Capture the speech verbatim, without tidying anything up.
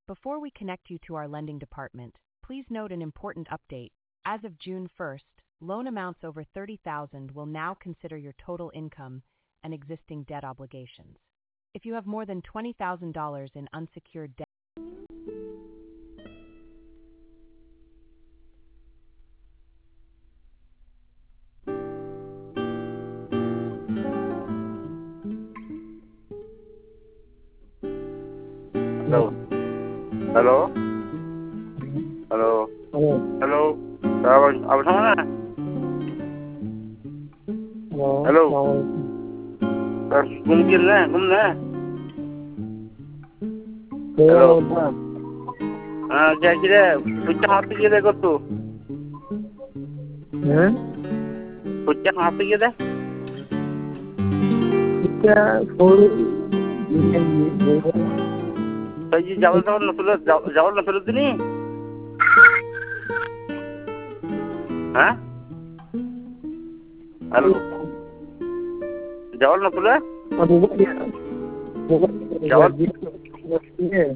Before we connect you to our lending department, please note an important update. As of June first, loan amounts over thirty thousand dollars will now consider your total income and existing debt obligations. If you have more than twenty thousand dollars in unsecured debt, Hello. Hello. Hello. Hello. Hello. Abang abang mana? Hello. Hello. Hello. Mungkin lah, mungkin. Hello. Ah, क्या किरे? पुच्चा हाथ पे किरे कर तू? हैं? पुच्चा हाथ पे किरे? क्या फोन तो ये जावल जावल नफरत जावल नफरत नहीं? हाँ? हेलो. जावल नफरत? अब वो क्या? वो जावल. ये